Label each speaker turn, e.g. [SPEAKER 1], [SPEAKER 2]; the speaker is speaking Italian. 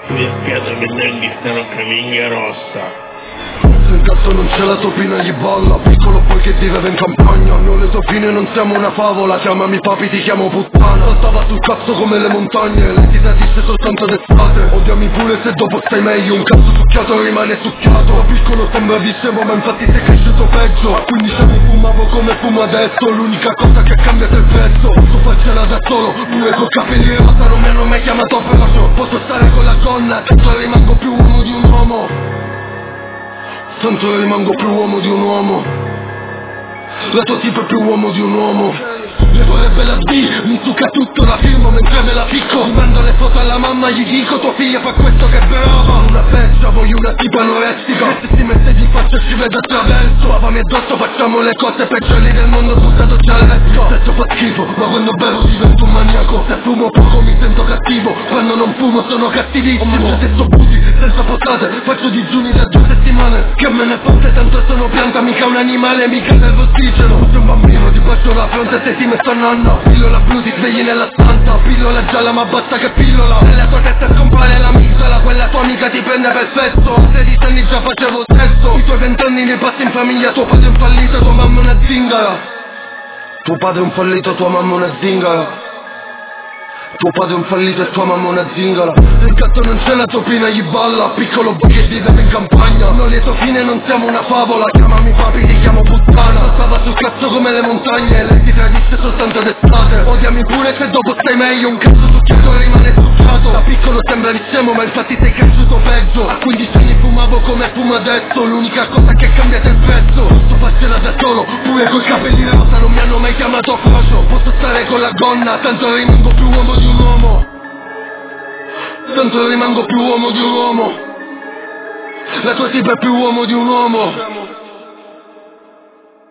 [SPEAKER 1] Mi spiace che negli stanno camiglia rossa.
[SPEAKER 2] Se in cazzo non c'è la topina gli balla, piccolo poi che vive in campagna. Noi le topine non siamo una favola, chiamami papi ti chiamo puttana. Stava sul cazzo come le montagne, lei ti tradisce soltanto d'estate. Odiami pure se dopo stai meglio, un cazzo succhiato rimane succhiato. Da piccolo sembravi scemo ma infatti sei cresciuto peggio. A 15 anni fumavo come fumo adesso, l'unica cosa che ha cambiato è il prezzo. Posso farcela da solo, pure col capelli rosa non mi hanno mai chiamato feroce. Posso stare con la donna, tanto rimango più uomo di un uomo. Tanto rimango più uomo di un uomo. La tua tipa è più uomo di un uomo. Le vorrebbe la B, mi succa tutto, la firmo mentre me la picco. Mando le foto alla mamma, gli dico tua figlia fa questo che è brava. Una pezza, voglio una tipa anorestica. E se si mette di faccia ci vede attraverso. Lavami addosso, facciamo le cose peggiori del mondo buttato già a letto. Sesso fa schifo, ma quando bevo divento un maniaco. Se fumo poco mi sento cattivo, quando non fumo sono cattivissimo. Ho mangiato e buti, senza posate, faccio digiuni da 2 settimane. Che me ne fotte, tanto sono pianta, mica un animale, mica serve ossigeno. Sei un bambino, ti bacio la fronte se ti metto a nonna. Pillola blu, ti svegli nella stanza. Pillola gialla, ma basta che pillola. Nella tua testa scompare la mixola, quella tua amica ti prende per fesso. A 16 anni già facevo sesso, i tuoi 20 anni li passi in famiglia. Tuo padre è un fallito, tua mamma è una zingara. Tuo padre è un fallito, tua mamma è una zingara. Tuo padre è un fallito e tua mamma una zingara. Se il gatto non c'è la topina gli balla, piccolo boy che vive in campagna. Noi lieto fine non siamo una favola, chiamami papi ti chiamo puttana. Stava sul cazzo come le montagne, lei ti tradisce soltanto d'estate. Odiami pure se dopo stai meglio, un cazzo succhiato rimane succhiato. Da piccolo sembravi scemo ma infatti sei cresciuto peggio. A 15 anni fumavo come fumo adesso, l'unica cosa che è cambiata è il prezzo. Posso farcela da solo, pure coi capelli rosa non mi hanno mai chiamato frocio. Posso stare con la gonna, tanto rimango più uomo di un uomo. Tanto rimango più uomo di un uomo. La tua tipa è più uomo di un uomo.